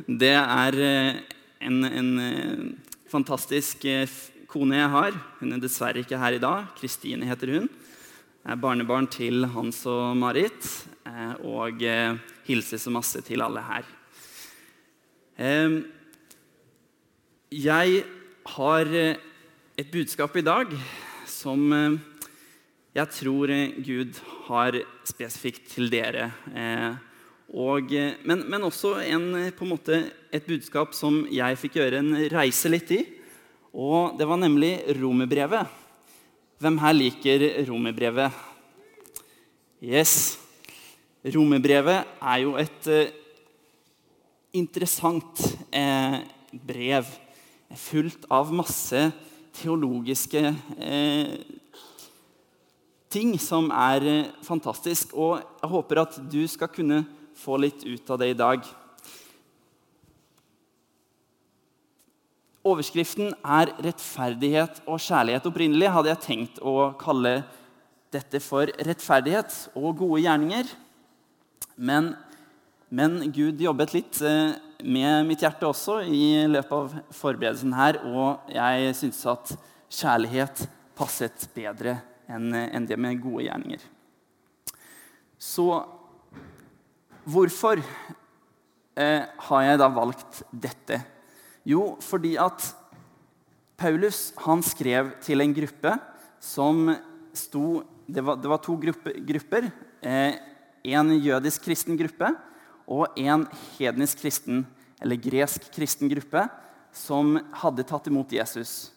Det en fantastisk kone jeg har. Hun dessverre ikke her i dag. Kristine heter hun. Barnebarn til Hans og Marit. Og hilser så masse til alle her. Jeg har et budskap i dag som jeg tror Gud har spesifikt til dere. Men også på en måte et budskap som jeg fikk gjøre en reise litt i. Og det var nemlig Romerbrevet. Hvem her liker Romerbrevet? Yes. Romerbrevet jo et interessant brev, fullt av masse teologiske ting som fantastisk. Og jeg håper at du skal kunne få litt ut av det i dag. Overskriften rettferdighet og kjærlighet. Opprinnelig hadde jeg tenkt å kalle dette for rettferdighet og gode gjerninger. Men Gud jobbet litt med mitt hjerte også i løpet av forberedelsen her, og jeg synes at kjærlighet passet bedre enn det med gode gjerninger. Så hvorfor har jeg da valgt dette? Jo, fordi at Paulus han skrev til en gruppe som det var to grupper, en jødisk kristen gruppe og en hednisk kristen, eller gresk kristen gruppe, som hadde tatt imot Jesus.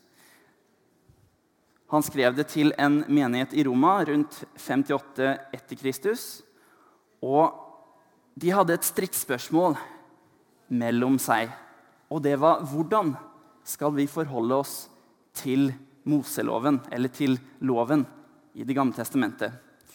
Han skrev det til en menighet i Roma rundt 58 etter Kristus, og de hadde et stridsspørsmål mellom seg, og det var hvordan skal vi forholde oss til Moseloven, eller til loven i Det gamle testamentet.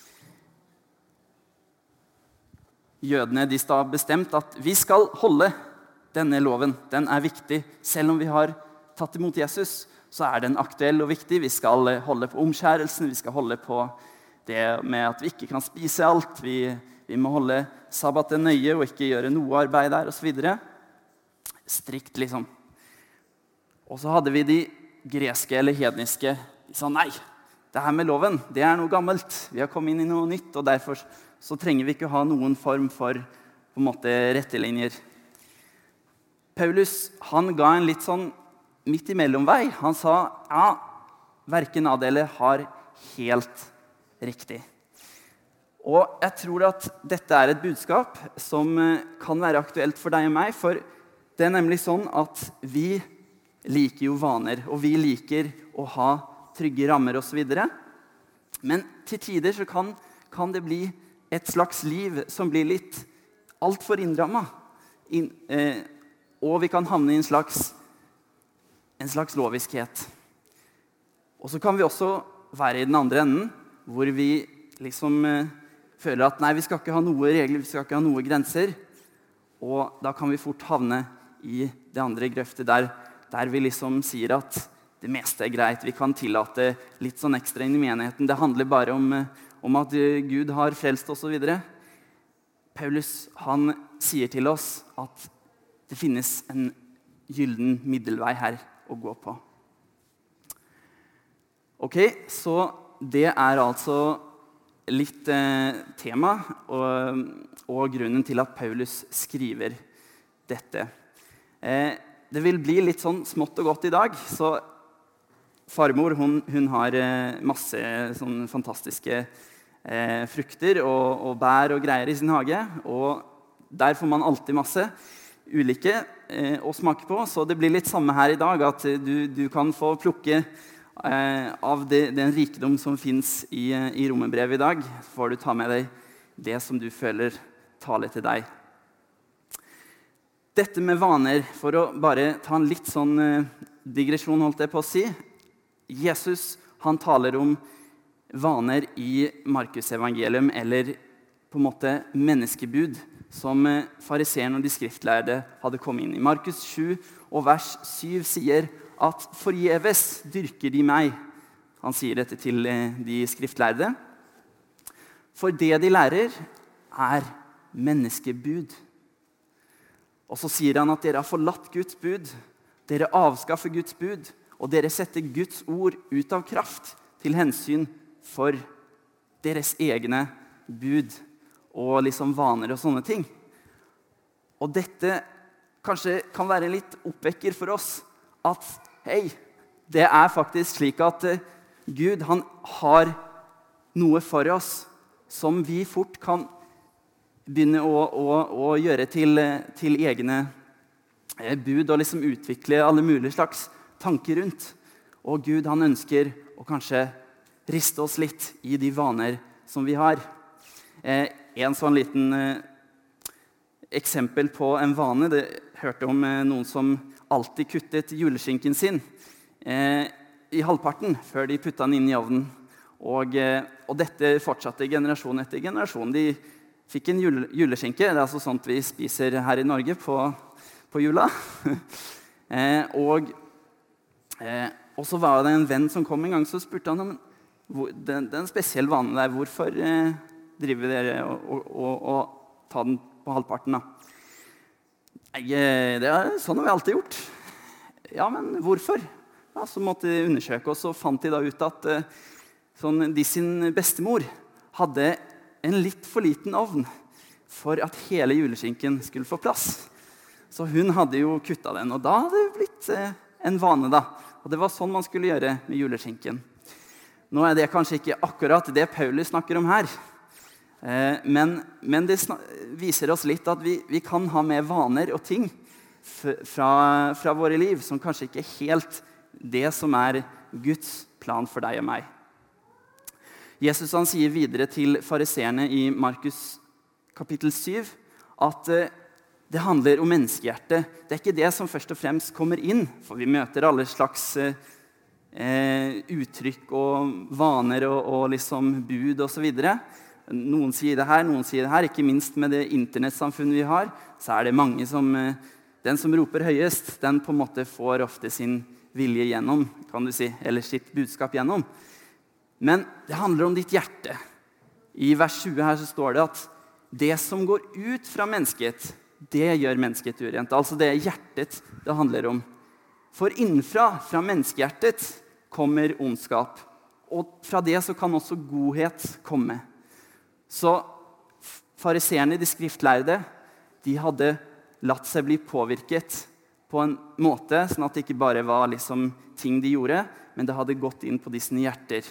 Jødene de har bestemt at vi skal holde denne loven, den viktig. Selv om vi har tatt imot Jesus, så den aktuell og viktig. Vi skal holde på omskjærelsen, vi skal holde på det med at vi ikke kan spise alt, vi må holde sabbaten nøye og ikke gjøre noe arbeid der, og så videre. Strikt, liksom. Og så hadde vi de greske eller hedniske. De sa nei, det her med loven, det noe gammelt. Vi har kommet inn i noe nytt, og derfor så trenger vi ikke ha noen form for på en måte rettelinjer. Paulus, han ga en litt sånn midt imellom vei. Han sa, ja, hverken av dere har helt riktig. Og jeg tror at dette et budskap som kan være aktuelt for deg og meg, for det nemlig sånn at vi liker jo vaner, og vi liker å ha trygge rammer og så videre. Men til tider så kan det bli et slags liv som blir litt alt for innrammet. Og vi kan havne i en slags loviskhet. Og så kan vi også være i den andre enden, hvor vi liksom føler at nei, vi skal ikke ha noe regler, vi skal ikke ha noe grenser. Og da kan vi fort havne i det andre grøftet der vi liksom sier at det meste greit. Vi kan tillate litt sånn ekstra inn i menigheten. Det handler bare om at Gud har frelst og så videre. Paulus, han sier til oss at det finnes en gylden middelvei her å gå på. Ok, så det altså litt tema og grunnen til at Paulus skriver dette. Det vil bli litt sånn smått og godt i dag, så farmor hun har masse sånn fantastiske frukter og bær og greier i sin hage, og der får man alltid masse ulike å smake på, så det blir litt samme her i dag, at du kan få plukke av den rikdom som finnes i Romerbrevet i dag, får du ta med deg det som du føler taler til deg. Dette med vaner, for å bare ta en litt sånn digresjon, holdt jeg på å si. Jesus, han taler om vaner i Markus evangelium, eller på en måte menneskebud, som fariseerne og de skriftlærde hadde kommet inn i. Markus 7 og vers 7 sier at forgjeves dyrker de meg. Han sier dette til de skriftlærde. For det de lærer menneskebud. Og så sier han at dere har forlatt Guds bud, dere avskaffer Guds bud, og dere setter Guds ord ut av kraft til hensyn for deres egne bud og liksom vaner og sånne ting. Og dette kanskje kan være en litt oppvekker for oss, at hei, det er faktisk slik at Gud, han har noe for oss som vi fort kan begynne å gjøre til egne bud, og liksom utvikle alle mulige slags tanker rundt. Og Gud, han ønsker å kanskje riste oss litt i de vaner som vi har. En sånn liten eksempel på en vane, det hørte om noen som alltid kuttet juleskinken sin i halvparten før de puttet den inn i ovnen. Og dette fortsatte generasjon etter generasjon. De fikk en juleskinke, det er altså sånt vi spiser her i Norge på jula. Og så var det en venn som kom en gang, så spurte han om det er en spesiell vane der. Hvorfor driver dere og tar den på halvparten da? Det er sånn har vi alltid gjort. Ja, men hvorfor? Ja, så måtte de undersøke, og så fant de da ut at de sin bestemor hadde en litt for liten ovn for at hele juleskinken skulle få plass. Så hun hadde jo kuttet den, og da hadde det blitt en vane da. Og det var sånn man skulle gjøre med juleskinken. Nå er det kanskje ikke akkurat det Paulus snakker om her. Men det viser oss litt at vi kan ha med vaner og ting fra våre liv som kanskje ikke er helt det som er Guds plan for deg og meg. Jesus han sier videre til fariseerne i Markus kapittel 7 at det handler om menneskehjertet. Det er ikke det som først og fremst kommer inn, for vi møter alle slags uttrykk og vaner og liksom bud og så videre. Noen sier det her, noen sier det her. Ikke minst med det internettsamfunnet vi har, så er det mange som den som roper høyest, den på en måte får ofte sin vilje gjennom, kan du si, eller sitt budskap gjennom. Men det handler om ditt hjerte. I vers 20 her så står det at det som går ut fra mennesket, det gjør mennesket urent. Altså det er hjertet det handler om. For innenfra, fra menneskehjertet, kommer ondskap. Og fra det så kan også godhet komme. Så fariseerne, de skriftlærde, de hadde latt seg bli påvirket på en måte, sånn at det ikke bare var liksom ting de gjorde, men det hadde gått inn på de sine hjerter.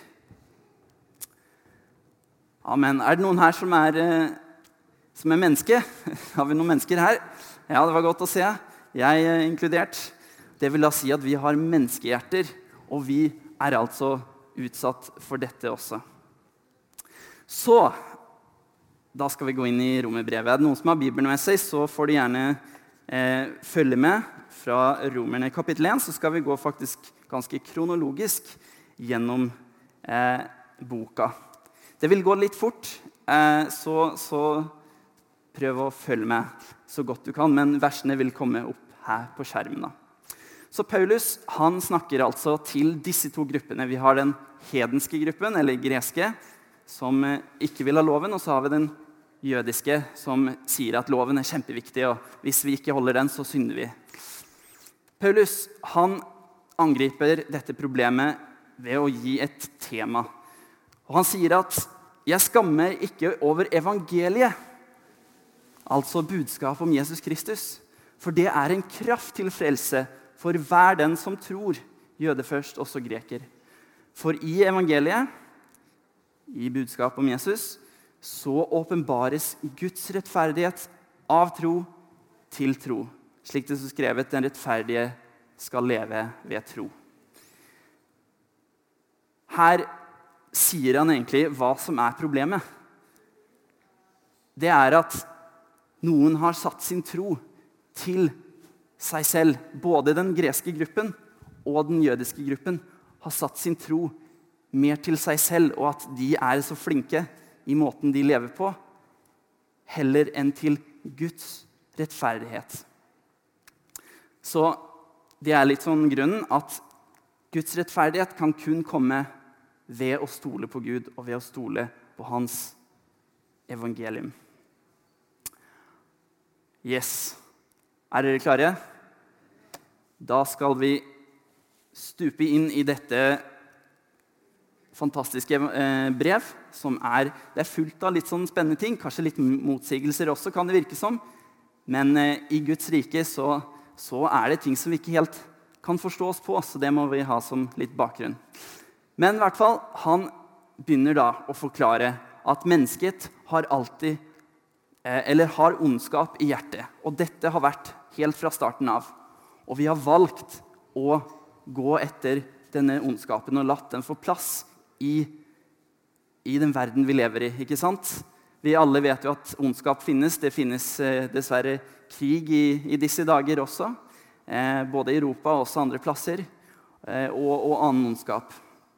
Amen. Er det noen her som er menneske? Har vi noen mennesker her? Ja, det var godt å se. Jeg er inkludert. Det vil da si at vi har menneskehjerter, og vi er altså utsatt for dette også. Så, da skal vi gå inn i Romerbrevet. Er det noen som har Bibelen med seg, så får de gjerne følge med. Fra Romerne kapittel 1 så skal vi gå faktisk ganske kronologisk gjennom boka. Det vil gå litt fort, så prøv å følge med så godt du kan, men versene vil komme opp her på skjermen da. Så Paulus, han snakker altså til disse to gruppene. Vi har den hedenske gruppen, eller greske, som ikke vil ha loven, og så har vi den jødiske, som sier at loven er kjempeviktig, og hvis vi ikke holder den, så synder vi. Paulus, han angriper dette problemet ved å gi et tema. Og han sier at jeg skammer ikke over evangeliet, altså budskap om Jesus Kristus, for det er en kraft til frelse for hver den som tror, jøde først, også greker. For i evangeliet, i budskap om Jesus, så åpenbares Guds rettferdighet av tro til tro. Slik det er skrevet, den rettferdige skal leve ved tro. Her sier han egentlig hva som er problemet. Det er at noen har satt sin tro til seg selv. Både den greske gruppen og den jødiske gruppen har satt sin tro mer til seg selv, og at de er så flinke i måten de lever på, heller enn til Guds rettferdighet. Så det er litt sånn grunnen at Guds rettferdighet kan kun komme ved å stole på Gud og ved å stole på hans evangelium. Yes. Er dere klare? Da skal vi stupe inn i dette fantastiske brev, som det er fullt av litt sånn spennende ting, kanskje litt motsigelser også, kan det virke som. Men i Guds rike så det ting som vi ikke helt kan forstå oss på, så det må vi ha som litt bakgrunn. Men i hvert fall, han begynner da å forklare at mennesket har alltid, eller har ondskap i hjertet. Og dette har vært helt fra starten av. Og vi har valgt å gå etter denne ondskapen og latt den få plass i den verden vi lever i, ikke sant? Vi alle vet jo at ondskap finnes. Det finnes dessverre krig i disse dager også. Både i Europa og også andre plasser. Og annen ondskap.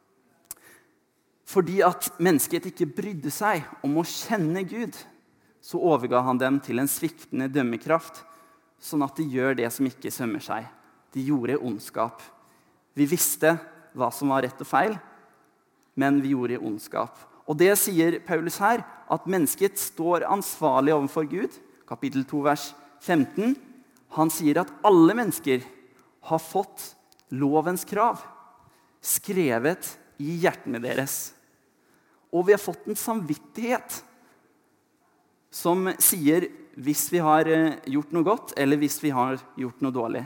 Fordi at mennesket ikke brydde seg om å kjenne Gud, så overga han dem til en sviktende dømmekraft, sånn at de gjør det som ikke sømmer seg. De gjorde ondskap. Vi visste hva som var rett og feil, men vi gjorde ondskap. Og det sier Paulus her, at mennesket står ansvarlig overfor Gud. Kapittel 2, vers 15. Han sier at alle mennesker har fått lovens krav, skrevet i hjertene deres. Og vi har fått en samvittighet som sier hvis vi har gjort noe godt, eller hvis vi har gjort noe dårlig.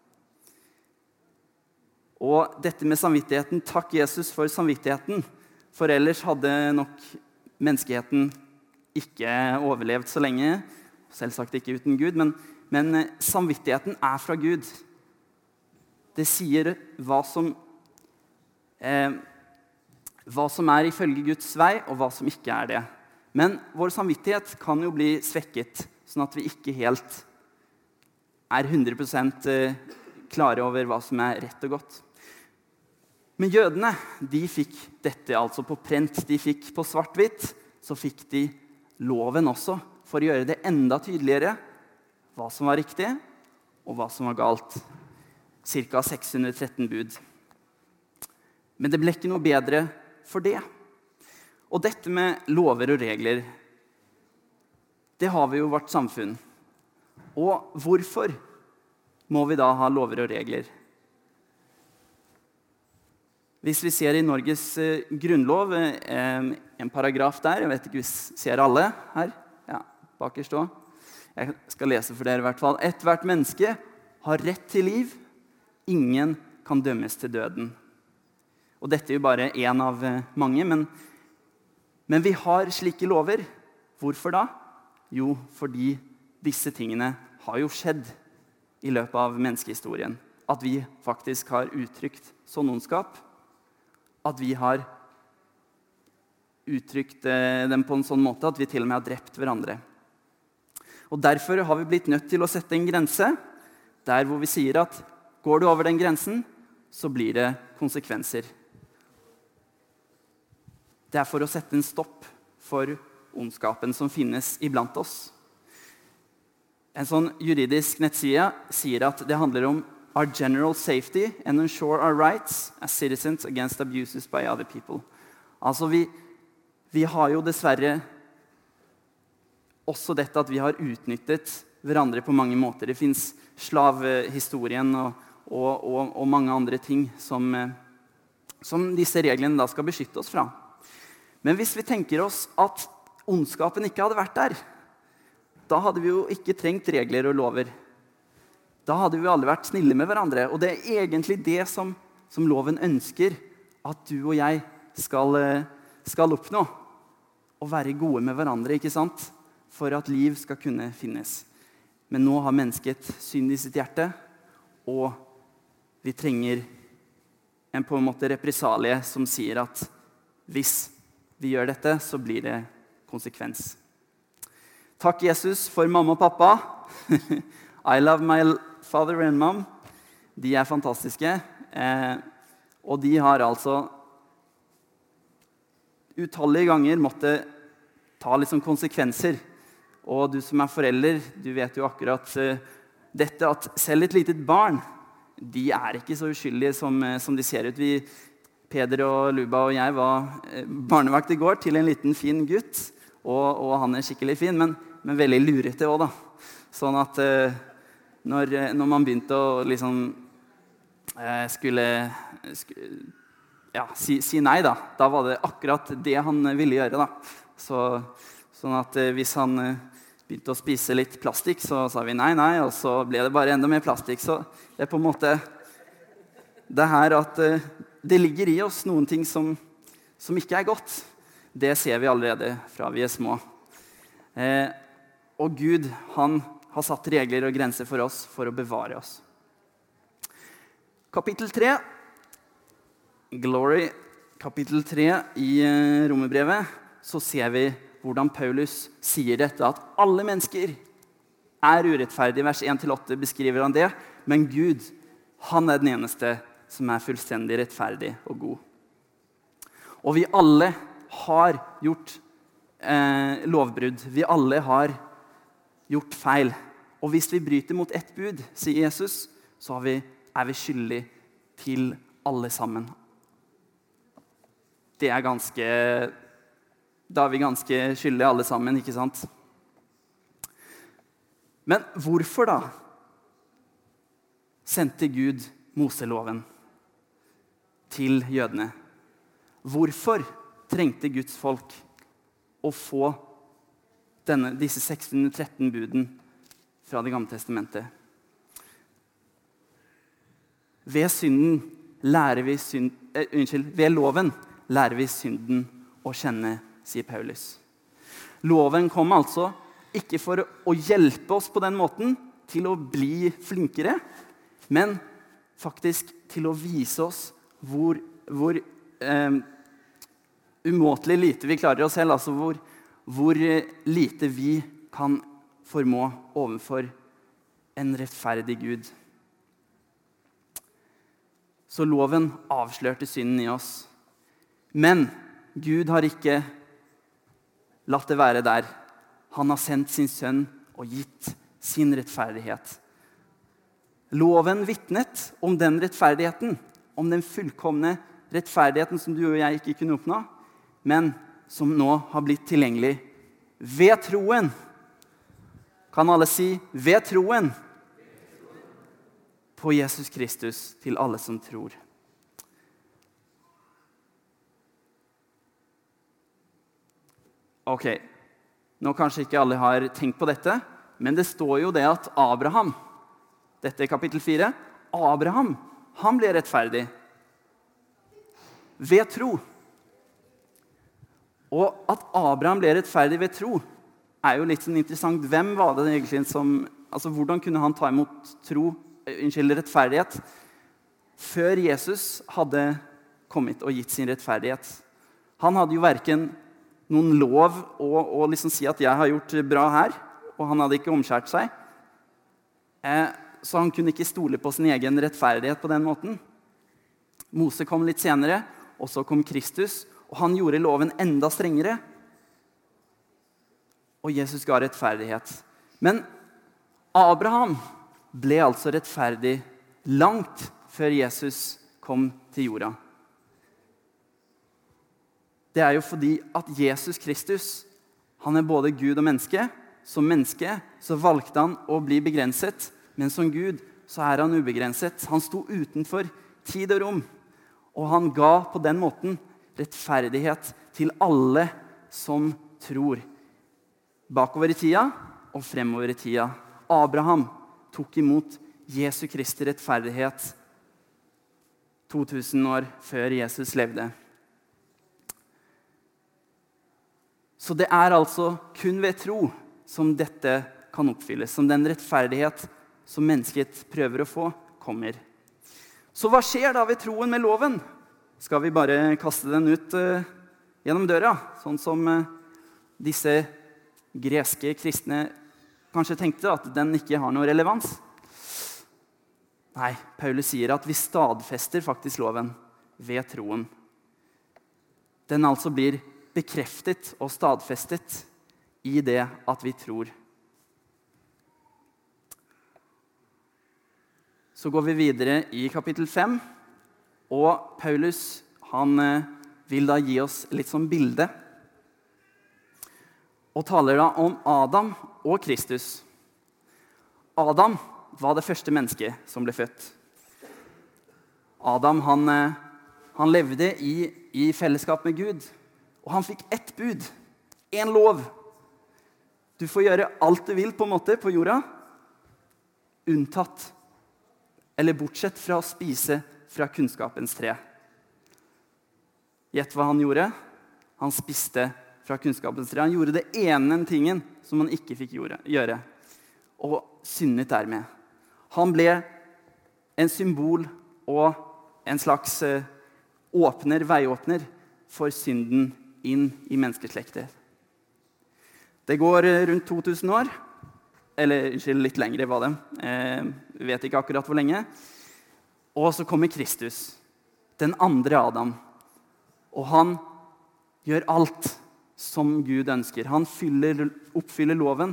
Og dette med samvittigheten, takk Jesus for samvittigheten, for ellers hadde nok menneskeheten ikke overlevd så lenge, selvsagt ikke uten Gud, men samvittigheten fra Gud. Det sier hva som ifølge Guds vei, og hva som ikke det. Men vår samvittighet kan jo bli svekket, sånn at vi ikke helt 100% klare over hva som rett og godt. Men jødene, de fikk dette altså på prent, de fikk på svart-hvitt, så fikk de loven også, for å gjøre det enda tydeligere hva som var riktig, og hva som var galt. Cirka 613 bud. Men det ble ikke noe bedre for det. Og dette med lover og regler, det har vi jo i vårt samfunn. Og hvorfor må vi da ha lover og regler? Hvis vi ser i Norges grunnlov, en paragraf der, jeg vet ikke hvis ser alle her, ja, bakerst også. Jeg skal lese for dere i hvert fall. Ethvert menneske har rett til liv, ingen kan dømmes til døden. Og dette jo bare en av mange, men vi har slike lover. Hvorfor da? Jo, fordi disse tingene har jo skjedd i løpet av menneskehistorien. At vi faktisk har uttrykt sånn ondskap, at vi har uttrykt dem på en sånn måte at vi til og med har drept hverandre. Og derfor har vi blitt nødt til å sette en grense, der hvor vi sier at går du over den grensen, så blir det konsekvenser. Det for å sette en stopp for ondskapen som finnes iblant oss. En sånn juridisk nettside sier at det handler om our general safety and ensure our rights as citizens against abuses by other people. Altså vi har jo dessverre også dette at vi har utnyttet hverandre på mange måter. Det finnes slavehistorien og mange andre ting som disse reglene da skal beskytte oss fra. Men hvis vi tenker oss at ondskapen ikke hadde vært der, da hadde vi jo ikke trengt regler og lover. Da hadde vi alle vært snille med hverandre. Og det egentlig det som loven ønsker at du og jeg skal oppnå. Å være gode med hverandre, ikke sant? For at liv skal kunne finnes. Men nå har mennesket synd i sitt hjerte, og vi trenger på en måte represalie som sier at hvis vi gjør dette, så blir det konsekvens. Takk Jesus for mamma og pappa. I love my father and mom. De fantastiske. Og de har altså utallige ganger måttet ta litt sånn konsekvenser. Og du som forelder, du vet jo akkurat dette at selv et litet barn, de ikke så uskyldige som de ser ut. Peder og Luba og jeg var barnevakt i går til en liten fin gutt, og han skikkelig fin, men veldig lurete også da. Sånn at når man begynte å liksom si nei da. Da var det akkurat det han ville gjøre da. Sånn at hvis han begynte å spise litt plastikk, så sa vi nei, og så ble det bare enda mer plastikk. Så det på en måte det her at det ligger i oss noen ting som ikke godt. Det ser vi allerede fra vi små. Og Gud, han har satt regler og grenser for oss for å bevare oss. Kapittel 3, Glory, kapittel 3 i Romerbrevet, så ser vi hvordan Paulus sier dette, at alle mennesker urettferdige. Vers 1-8 beskriver han det, men Gud, han den eneste som fullstendig rettferdig og god. Og vi alle har gjort lovbrudd. Vi alle har gjort feil. Og hvis vi bryter mot ett bud, sier Jesus, så vi skyldige til alle sammen. Da vi ganske skyldige alle sammen, ikke sant? Men hvorfor da sendte Gud Moseloven til jødene? Hvorfor trengte Guds folk å få disse 613 buden fra det gamle testamentet? Ved loven lærer vi synden å kjenne, sier Paulus. Loven kom altså ikke for å hjelpe oss på den måten til å bli flinkere, men faktisk til å vise oss hvor umåtelig lite vi klarer oss selv, altså hvor lite vi kan formå overfor en rettferdig Gud. Så loven avslørte synden i oss. Men Gud har ikke latt det være der. Han har sendt sin sønn og gitt sin rettferdighet. Loven vitnet om den rettferdigheten, om den fullkomne rettferdigheten som du og jeg ikke kunne oppnå, men som nå har blitt tilgjengelig ved troen. Kan alle si ved troen? På Jesus Kristus til alle som tror. Ok, nå kanskje ikke alle har tenkt på dette, men det står jo det at Abraham, dette er kapittel 4, Abraham, han ble rettferdig ved tro. Og at Abraham ble rettferdig ved tro, jo litt sånn interessant. Hvem var det egentlig hvordan kunne han ta imot rettferdighet før Jesus hadde kommet og gitt sin rettferdighet? Han hadde jo hverken noen lov å liksom si at jeg har gjort bra her, og han hadde ikke omskjært seg. Så han kunne ikke stole på sin egen rettferdighet på den måten. Mose kom litt senere, og så kom Kristus, og han gjorde loven enda strengere. Og Jesus ga rettferdighet. Men Abraham ble altså rettferdig langt før Jesus kom til jorda. Det jo fordi at Jesus Kristus, han både Gud og menneske. Som menneske så valgte han å bli begrenset, men som Gud så han ubegrenset. Han sto utenfor tid og rom, og han ga på den måten rettferdighet til alle som tror. Bakover i tida og fremover i tida. Abraham tok imot Jesu Kristi rettferdighet 2000 år før Jesus levde. Så det altså kun ved tro som dette kan oppfylles, som den rettferdighet som mennesket prøver å få, kommer. Så hva skjer da ved troen med loven? Skal vi bare kaste den ut gjennom døra, sånn som disse greske kristne kanskje tenkte, at den ikke har noe relevans? Nei, Paulus sier at vi stadfester faktisk loven ved troen. Den altså blir bekreftet og stadfestet i det at vi tror. Så går vi videre i kapittel 5, og Paulus han vil da gi oss litt sånn bilde, og taler da om Adam og Kristus. Adam, var det første mennesket som ble født. Adam, han levde i fellesskap med Gud, og han fikk ett bud, en lov. Du får gjøre alt du vil på en måte på jorda, unntatt, eller bortsett fra å spise fra kunnskapens tre. Gjett hva han gjorde? Han spiste fra kunnskapens tre. Han gjorde det ene tingen som han ikke fikk gjøre, og syndet dermed. Han ble en symbol og en slags veiåpner for synden inn i menneskeslektet. Det går rundt 2000 år, eller litt lengre var det. Vi vet ikke akkurat hvor lenge. Og så kommer Kristus, den andre Adam. Og han gjør alt som Gud ønsker. Han oppfyller loven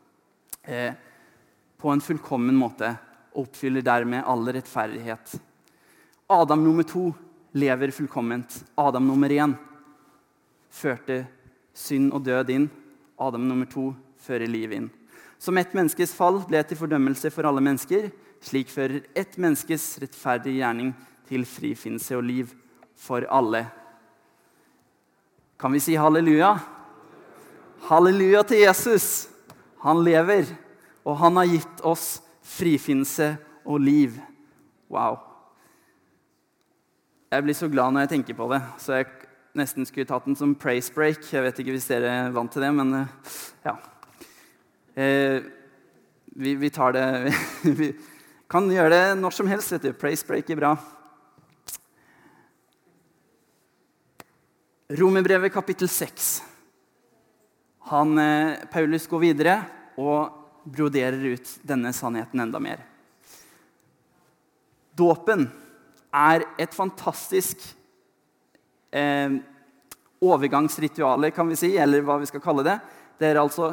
på en fullkommen måte, og oppfyller dermed all rettferdighet. Adam nummer 2 lever fullkomment. Adam nummer 1 førte synd og død inn. Adam nummer 2 fører liv inn. Som ett menneskes fall ble til fordømmelse for alle mennesker, slik fører ett menneskes rettferdige gjerning til frifinnelse og liv for alle. Kan vi si halleluja? Halleluja til Jesus! Han lever, og han har gitt oss frifinnelse og liv. Wow! Jeg blir så glad når jeg tenker på det, så jeg nesten skulle tatt den som praise break. Jeg vet ikke hvis dere er vant til det, men ja. Vi tar det. Vi kan gjøre det når som helst, vet du. Praise break er bra. Romerbrevet kapittel 6. Paulus går videre og broderer ut denne sannheten enda mer. Dåpen er et fantastisk overgangsrituale, kan vi si, eller hva vi skal kalle det. Det er altså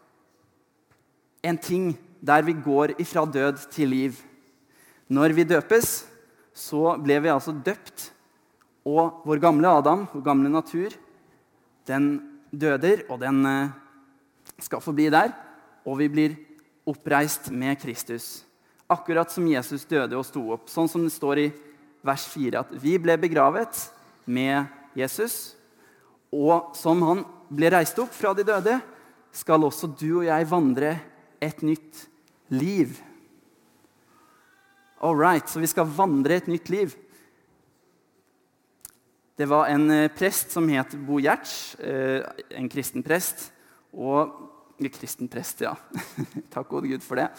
en ting der vi går ifra død til liv. Når vi døpes, så ble vi altså døpt, og vår gamle Adam, vår gamle natur, den døder, og den skal forbli der, og vi blir oppreist med Kristus. Akkurat som Jesus døde og sto opp, sånn som det står i vers 4, at vi ble begravet med Jesus, og som han ble reist opp fra de døde, skal også du og jeg vandre et nytt liv. Alright, så vi skal vandre et nytt liv. Det var en prest som het Bo Gjerts, en kristen prest, kristen prest, ja. Takk gode Gud for det.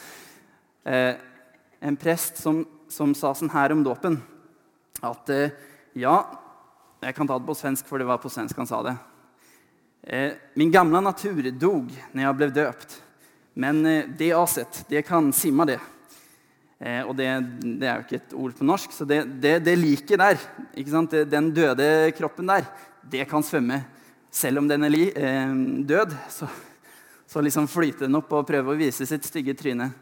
En prest som sa sånn her om dåpen, at ja, jeg kan ta det på svensk, for det var på svensk han sa det. Min gamla natur dog när jag blev döpt, men det aset, det kan simma det. Og det er jo ikke et ord på norsk, så det liker der, ikke sant? Den døde kroppen der, det kan svømme. Selv om den er død, så liksom flyter den opp og prøver å vise sitt stygge tryne.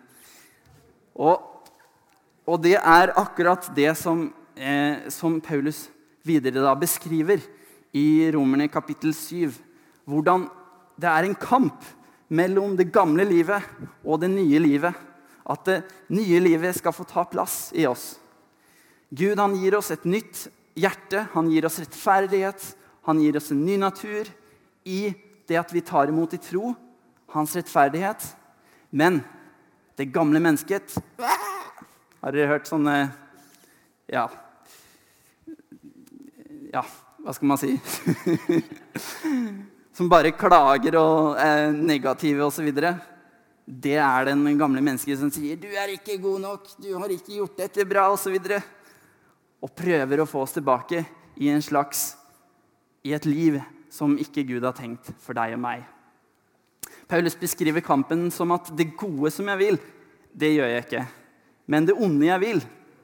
Og det er akkurat det som Paulus videre da beskriver i Romerne kapittel 7, hvordan det er en kamp mellom det gamle livet og det nye livet. At det nye livet skal få ta plass i oss. Gud, han gir oss et nytt hjerte, han gir oss rettferdighet, han gir oss en ny natur i det at vi tar imot i tro, hans rettferdighet. Men det gamle mennesket, har dere hørt sånne, ja, hva skal man si? Som bare klager og er negative og så videre. Det er den gamle mennesket som sier, du er ikke god nok, du har ikke gjort dette bra, og så videre. Og prøver å få oss tilbake i et liv som ikke Gud har tenkt for deg og meg. Paulus beskriver kampen som at det gode som jeg vil, det gjør jeg ikke. Men det onde jeg vil,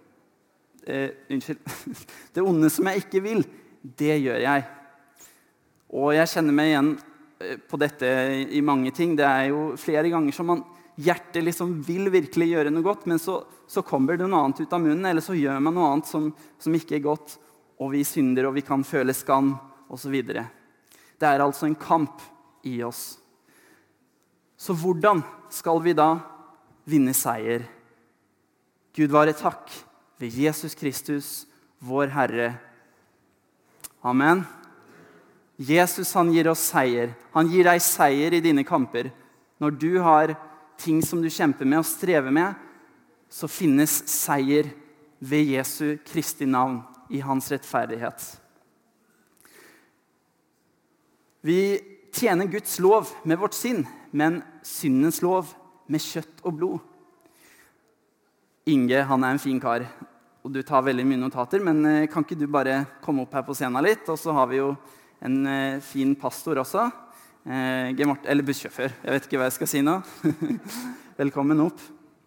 det onde som jeg ikke vil, det gjør jeg. Og jeg kjenner meg igjen på dette i mange ting. Det er jo flere ganger som hjertet liksom vil virkelig gjøre noe godt, men så kommer det noe annet ut av munnen, eller så gjør man noe annet som ikke er godt, og vi synder, og vi kan føle skam, og så videre. Det er altså en kamp i oss. Så hvordan skal vi da vinne seier Gud være takk ved Jesus Kristus, vår Herre. Amen. Jesus, han gir oss seier. Han gir deg seier i dine kamper. Når du har ting som du kjemper med og strever med, så finnes seier ved Jesu Kristi navn i hans rettferdighet. Vi tjener Guds lov med vårt sinn, men syndens lov med kjøtt og blod. Inge, han en fin kar, og du tar veldig mye notater, men kan ikke du bare komme opp her på scenen litt? Og så har vi jo en fin pastor også, eller bussjåfør, jeg vet ikke hva jeg skal si nå. Velkommen opp.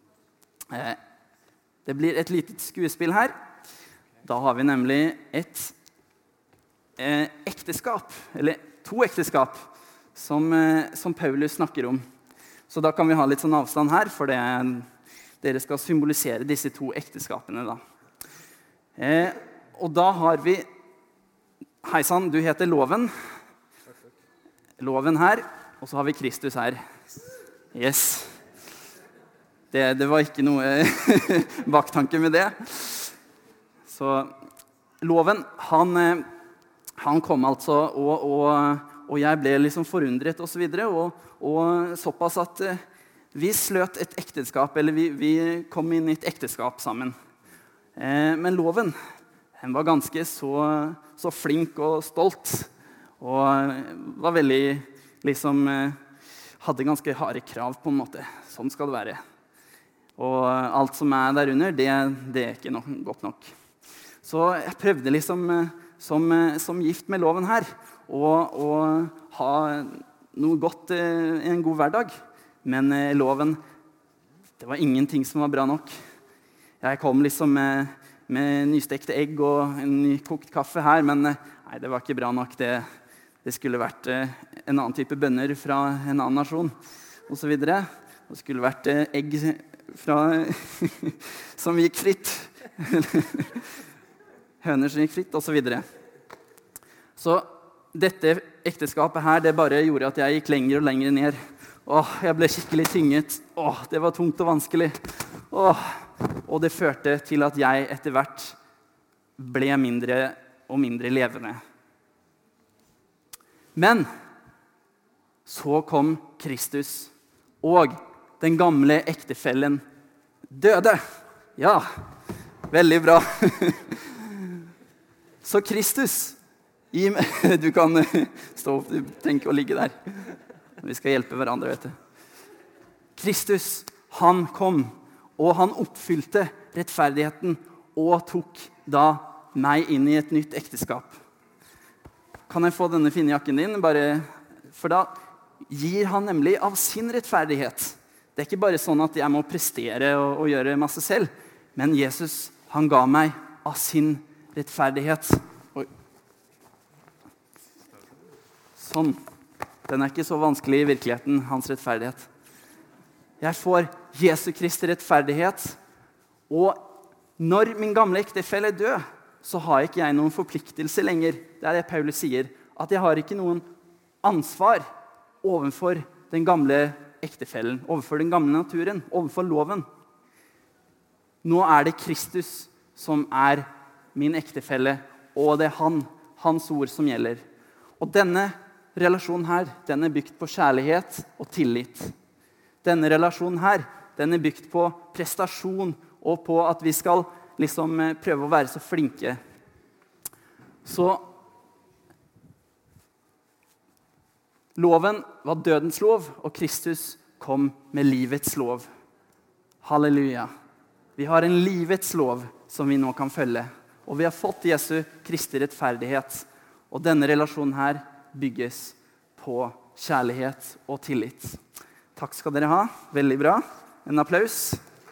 Det blir et litet skuespill her. Da har vi nemlig et ekteskap, eller 2 ekteskap, som Paulus snakker om. Så da kan vi ha litt sånn avstand her, for dere skal symbolisere disse 2 ekteskapene da. Og da har vi, hei sann, du heter Loven. Loven her, og så har vi Kristus her. Yes. Det var ikke noe baktanke med det. Så Loven, han kom altså, og jeg ble liksom forundret og så videre, og såpass at vi sløt et ekteskap, eller vi kom inn i et ekteskap sammen. Men Loven, han var ganske så flink og stolt, og var veldig, liksom, hadde ganske harde krav på en måte. Sånn skal det være. Og alt som der under, det er ikke godt nok. Så jeg prøvde liksom som gift med Loven her, å ha noe godt, en god hverdag. Men Loven, det var ingenting som var bra nok. Jeg kom liksom med nystekte egg og en nykokt kaffe her, men nei, det var ikke bra nok. Det skulle vært en annen type bønner fra en annen nasjon, og så videre. Det skulle vært egg som gikk fritt. Høner som gikk fritt, og så videre. Så dette ekteskapet her, det bare gjorde at jeg gikk lenger og lenger ned. Jeg ble skikkelig tynget. Det var tungt og vanskelig. Og det førte til at jeg etter hvert ble mindre og mindre levende. Men så kom Kristus, og den gamle ektefellen døde. Ja, veldig bra. Så Kristus, du kan stå opp, tenke og ligge der. Vi skal hjelpe hverandre, vet du. Kristus, han kom, og han oppfylte rettferdigheten, og tok da meg inn i et nytt ekteskap. Kan jeg få denne fine jakken din? For da gir han nemlig av sin rettferdighet. Det er ikke bare sånn at jeg må prestere og gjøre masse selv, men Jesus, han ga meg av sin rettferdighet. Oi. Sånn. Den er ikke så vanskelig i virkeligheten, hans rettferdighet. Jeg får Jesu Kristi rettferdighet, og når min gamle ektefelle dør, så har ikke jeg noen forpliktelse lenger. Det er det Paulus sier, at jeg har ikke noen ansvar overfor den gamle ektefellen, overfor den gamle naturen, overfor loven. Nå er det Kristus som er min ektefelle, og det er hans ord som gjelder. Og denne relasjonen her, den er bygd på kjærlighet og tillit. Denne relasjonen her, den er bygd på prestasjon og på at vi skal liksom prøve å være så flinke. Så loven var dødens lov, og Kristus kom med livets lov. Halleluja. Vi har en livets lov som vi nå kan følge. Og vi har fått Jesu Kristi rettferdighet. Og denne relasjonen her bygges på kjærlighet og tillit. Takk skal dere ha. Veldig bra. En applaus.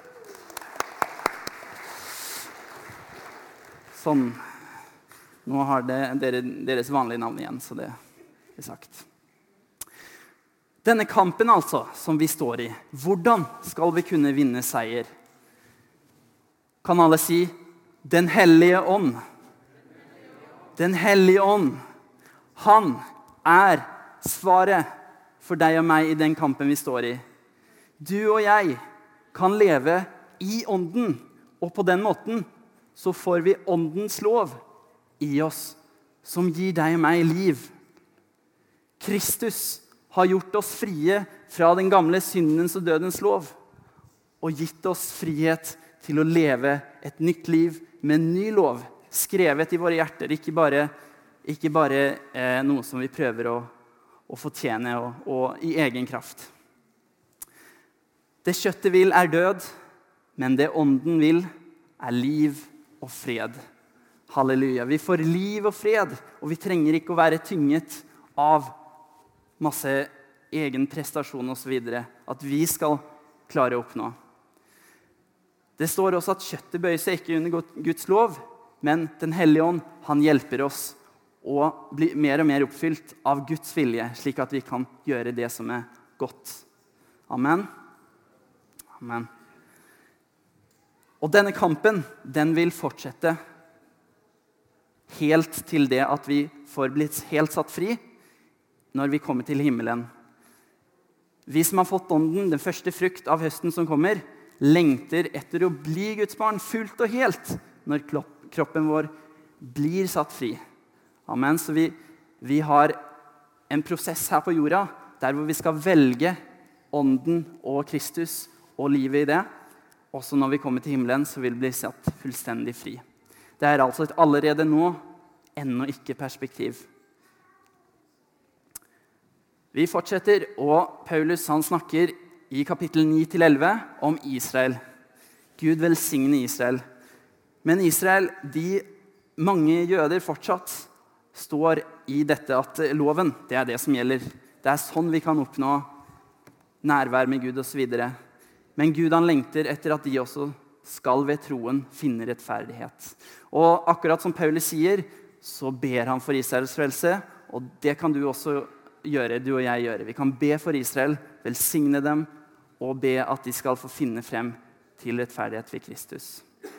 Sånn. Nå har deres vanlige navn igjen, så det er sagt. Denne kampen altså, som vi står i, hvordan skal vi kunne vinne seier? Kan alle si, Den hellige ånd. Den hellige ånd. Han er svaret for deg og meg i den kampen vi står i. Du og jeg kan leve i ånden Og på den måten så får vi åndens lov i oss, som gir deg og meg liv. Kristus har gjort oss frie fra den gamle syndens og dødens lov, og gitt oss frihet til å leve et nytt liv med en ny lov, skrevet i våre hjerter, ikke bare noe som vi prøver å fortjene og i egen kraft. Det kjøttet vil død, men det ånden vil liv og fred. Halleluja. Vi får liv og fred, og vi trenger ikke å være tynget av masse egen prestasjon og så videre, at vi skal klare å oppnå. Det står også at kjøttet bøyer seg ikke under Guds lov, men Den hellige ånd, han hjelper oss å bli mer og mer oppfylt av Guds vilje, slik at vi kan gjøre det som godt. Amen. Amen. Og denne kampen, den vil fortsette helt til det at vi får blitt helt satt fri når vi kommer til himmelen. Vi som har fått ånden, den første frukt av høsten som kommer, lengter etter å bli Guds barn fullt og helt når kroppen vår blir satt fri. Amen. Så vi har en prosess her på jorda der hvor vi skal velge ånden og Kristus og livet i det. Også når vi kommer til himmelen, så vil vi bli satt fullstendig fri. Det altså et allerede nå, ennå ikke perspektiv. Vi fortsetter, og Paulus han snakker i kapittel 9-11 om Israel. Gud velsigne Israel. Men Israel, mange jøder fortsatt står i dette at loven, det det som gjelder. Det sånn vi kan oppnå nærvær med Gud og så videre. Men Gud han lengter etter at de også skal ved troen finne rettferdighet. Og akkurat som Paulus sier, så ber han for Israels frelse, og det kan du også gjøre, du og jeg gjøre. Vi kan be for Israel, velsigne dem, og be at de skal få finne frem til rettferdighet ved Kristus.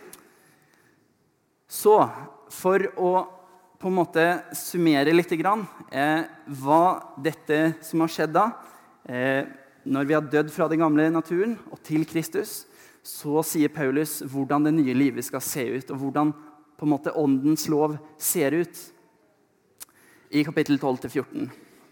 Så, for å på en måte summere litt grann, hva dette som har skjedd da, når vi har dødd fra den gamle naturen og til Kristus, så sier Paulus hvordan det nye livet skal se ut, og hvordan på en måte åndens lov ser ut i kapittel 12-14.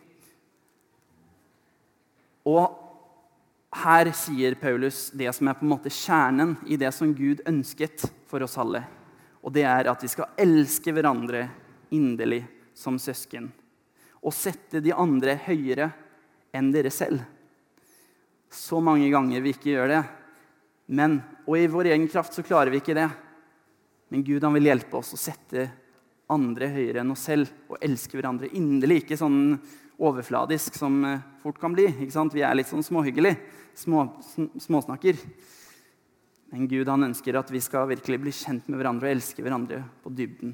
Og her sier Paulus det som på en måte kjernen i det som Gud ønsket for oss alle. Og det at vi skal elske hverandre inderlig som søsken, og sette de andre høyere enn dere selv. Så mange ganger vi ikke gjør det. Og i vår egen kraft så klarer vi ikke det. Men Gud han vil hjelpe oss å sette andre høyere enn oss selv, og elske hverandre inderlig, ikke sånn overfladisk som fort kan bli. Ikke sant? Vi litt sånn småhyggelig, småsnakker. Men Gud han ønsker at vi skal virkelig bli kjent med hverandre og elske hverandre på dybden.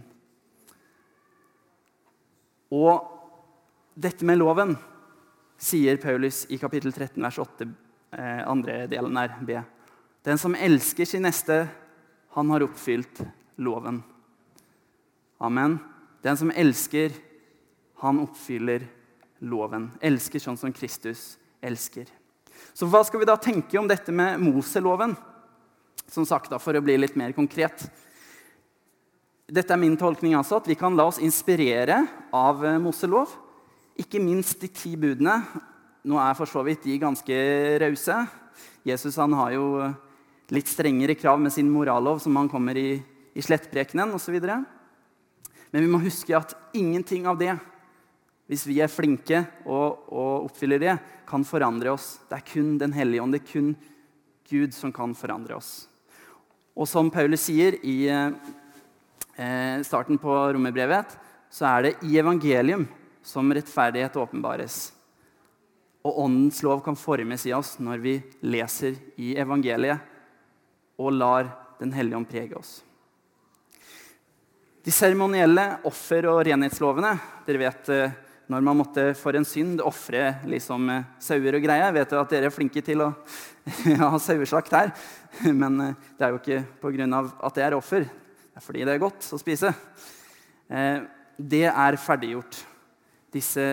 Og dette med loven, sier Paulus i kapittel 13, vers 8, andre delen B. Den som elsker sin neste, han har oppfylt loven. Amen. Den som elsker, han oppfyller loven. Elsker sånn som Kristus elsker. Så hva skal vi da tenke om dette med Moseloven? Som sagt da, for å bli litt mer konkret. Dette min tolkning altså, at vi kan la oss inspirere av Moselov. Ikke minst de 10 budene. Nå for så vidt de ganske rause. Jesus han har jo litt strengere krav med sin morallov som han kommer i slettprekenen og så videre. Men vi må huske at ingenting av det, hvis vi flinke og oppfyller det, kan forandre oss. Det kun Den hellige ånd, det kun Gud som kan forandre oss. Og som Paulus sier i starten på Romerbrevet, så det i evangelium som rettferdighet åpenbares. Og åndens lov kan formes i oss når vi leser i evangeliet og lar Den hellige ånd prege oss. De seremonielle offer- og renhetslovene, dere vet når man måtte for en synd offre liksom sauer og greier. Jeg vet at dere flinke til å ha saueslakt her, men det jo ikke på grunn av at det offer. Det fordi det godt å spise. Det ferdiggjort, disse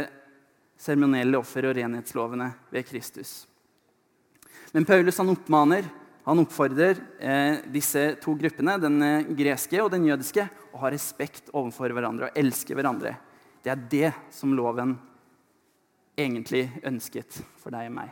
seremonielle offer- og renhetslovene ved Kristus. Men Paulus han oppmaner, Han oppfordrer disse to gruppene, den greske og den jødiske, å ha respekt overfor hverandre og elske hverandre. Det er det som loven egentlig ønsket for deg og meg.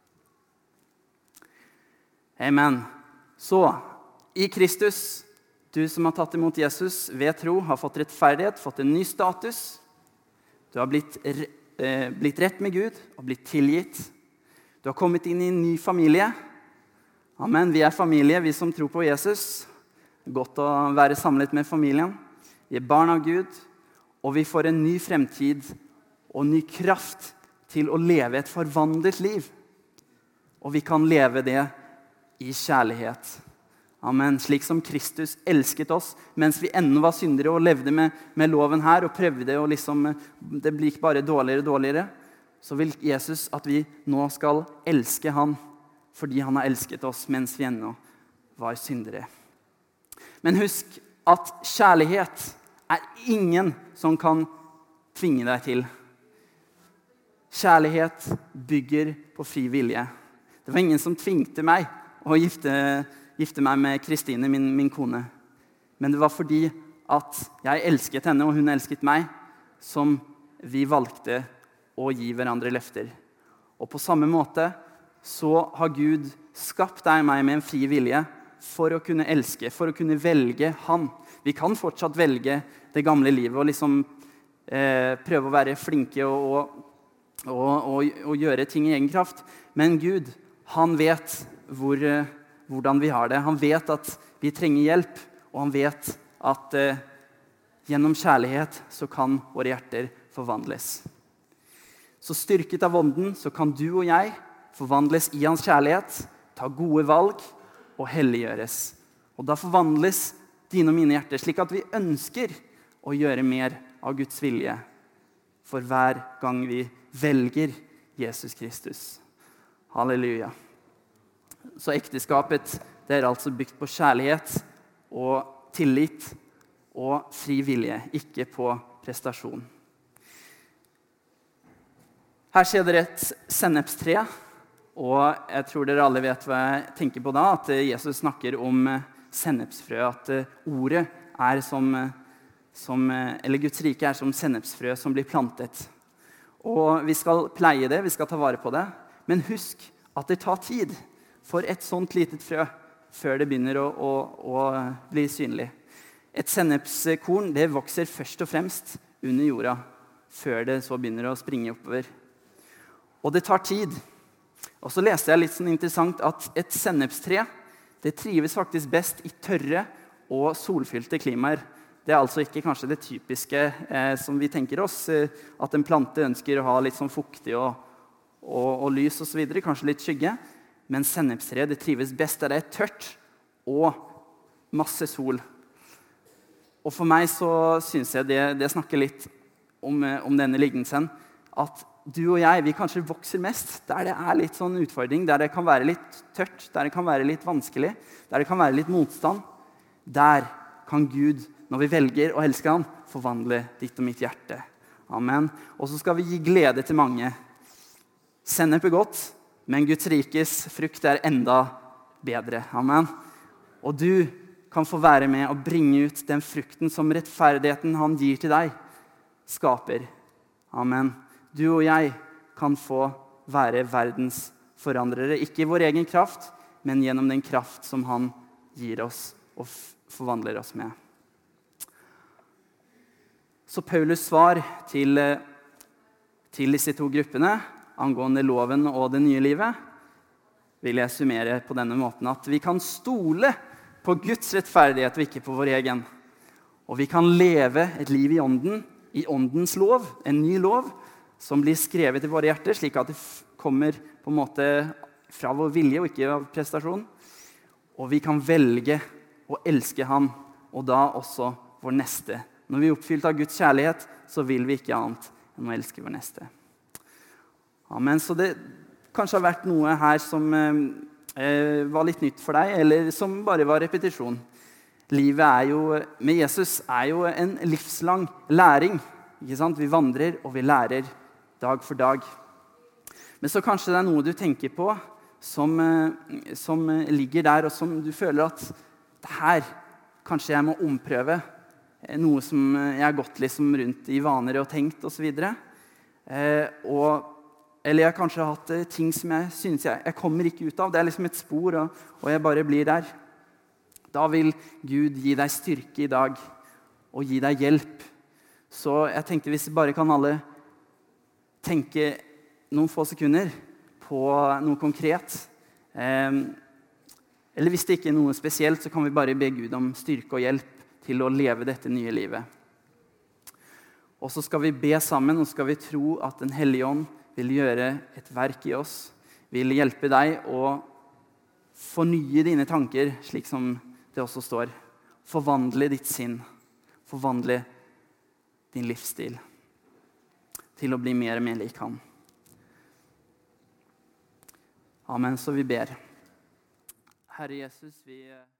Amen. Så, i Kristus, du som har tatt imot Jesus ved tro, har fått rettferdighet, fått en ny status. Du har blitt rett med Gud og blitt tilgitt. Du har kommet inn i en ny familie. Amen. Vi er familie, vi som tror på Jesus. Godt å være samlet med familien. Vi er barn av Gud, og vi får en ny fremtid og ny kraft til å leve et forvandlet liv. Og vi kan leve det i kjærlighet. Amen. Slik som Kristus elsket oss mens vi ennå var syndere og levde med loven her og prøvde, og det blir bare dårligere og dårligere, så vil Jesus at vi nå skal elske han fordi han har elsket oss mens vi ennå var syndere. Men husk at kjærlighet er ingen som kan tvinge deg til. Kjærlighet bygger på fri vilje. Det var ingen som tvingte meg å gifte meg med Kristine, min kone. Men det var fordi at jeg elsket henne, og hun elsket meg, som vi valgte å gi hverandre løfter. Og på samme måte så har Gud skapt deg og meg med en fri vilje for å kunne elske, for å kunne velge han. Vi kan fortsatt velge det gamle livet og prøve å være flinke og gjøre ting i egen kraft. Men Gud, han vet hvordan vi har det. Han vet at vi trenger hjelp, og han vet at gjennom kjærlighet så kan våre hjerter forvandles. Så styrket av ånden så kan du og jeg forvandles i hans kjærlighet, ta gode valg og helliggjøres. Og da forvandles dine og mine hjerter, slik at vi ønsker å gjøre mer av Guds vilje for hver gang vi velger Jesus Kristus. Halleluja. Så ekteskapet, det er altså bygd på kjærlighet og tillit og fri vilje, ikke på prestasjon. Her ser dere et sennepstre, og jeg tror dere alle vet hva jeg tenker på da, at Jesus snakker om sennepsfrø, at ordet er eller Guds rike er som sennepsfrø som blir plantet. Og vi skal pleie det, vi skal ta vare på det, men husk at det tar tid for et sånt litet frø før det begynner å bli synlig. Et sennepskorn, det vokser først og fremst under jorda, før det så begynner å springe oppover. Og det tar tid. Og så leste jeg litt sånn interessant at et sennepstre, det trives faktisk best i tørre og solfylte klimaer. Det er altså ikke kanskje det typiske som vi tenker oss, at en plante ønsker å ha litt sånn fuktig og lys og så videre, kanskje litt skygge. Men sennepstre, det trives best der det er tørt og masse sol. Og for meg så synes jeg det snakker litt om denne lignelsen, at du og jeg, vi kanskje vokser mest der det er litt sånn utfordring, der det kan være litt tørt, der det kan være litt vanskelig, der det kan være litt motstand. Der kan Gud, når vi velger å elske han, forvandle ditt og mitt hjerte. Amen. Og så skal vi gi glede til mange. Sennep er godt, men Guds rikes frukt er enda bedre. Amen. Og du kan få være med og bringe ut den frukten som rettferdigheten han gir til deg, skaper. Amen. Du og jeg kan få være verdens forandrere, ikke i vår egen kraft, men gjennom den kraft som han gir oss og forvandler oss med. Så Paulus svar til disse to gruppene angående loven og det nye livet vil jeg summere på denne måten, at vi kan stole på Guds rettferdighet og ikke på vår egen. Og vi kan leve et liv i åndens lov, en ny lov, som blir skrevet i våre hjerter, slik at det kommer på en måte fra vår vilje og ikke av prestasjon. Og vi kan velge å elske ham, og da også vår neste. Når vi er oppfylt av Guds kjærlighet, så vil vi ikke annet enn å elske vår neste. Amen. Så det kanskje har vært noe her som var litt nytt for deg, eller som bare var repetisjon. Livet med Jesus er jo en livslang læring. Ikke sant? Vi vandrer og vi lærer dag for dag. Men så kanskje det er noe du tenker på som ligger der, og som du føler at det her kanskje jeg må omprøve. Noe som jeg har gått liksom rundt i vaner og tenkt og så videre. Eller jeg kanskje har hatt ting som jeg synes jeg kommer ikke ut av. Det er liksom et spor, og jeg bare blir der. Da vil Gud gi deg styrke i dag, og gi deg hjelp. Så jeg tenkte hvis vi bare kan alle tenke noen få sekunder på noe konkret. Eller hvis det ikke er noe spesielt, så kan vi bare be Gud om styrke og hjelp til å leve dette nye livet. Og så skal vi be sammen, og skal vi tro at Den Hellige Ånd vil gjøre et verk i oss, vil hjelpe deg å fornye dine tanker, slik som det også står. Forvandle ditt sinn, forvandle din livsstil til å bli mer og mer lik ham. Amen, så vi ber. Herre Jesus, vi